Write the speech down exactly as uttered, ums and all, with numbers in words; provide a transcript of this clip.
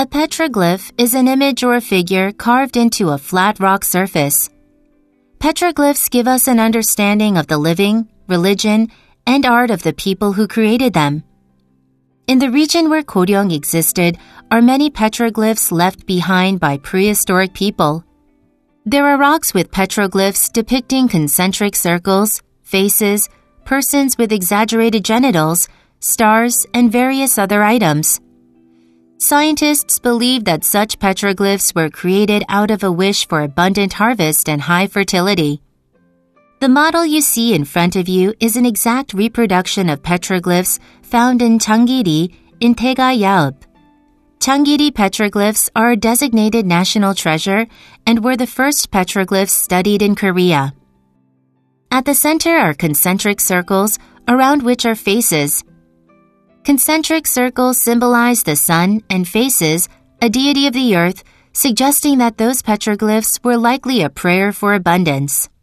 A petroglyph is an image or a figure carved into a flat rock surface. Petroglyphs give us an understanding of the living, religion, and art of the people who created them. In the region where Goryeo existed are many petroglyphs left behind by prehistoric people. There are rocks with petroglyphs depicting concentric circles, faces, persons with exaggerated genitals, stars, and various other items. Scientists believe that such petroglyphs were created out of a wish for abundant harvest and high fertility. The model you see in front of you is an exact reproduction of petroglyphs found in Changgiri in Taegayaub. Changgiri petroglyphs are a designated national treasure and were the first petroglyphs studied in Korea. At the center are concentric circles, around which are faces. Concentric circles symbolize the sun and faces, a deity of the earth, suggesting that those petroglyphs were likely a prayer for abundance.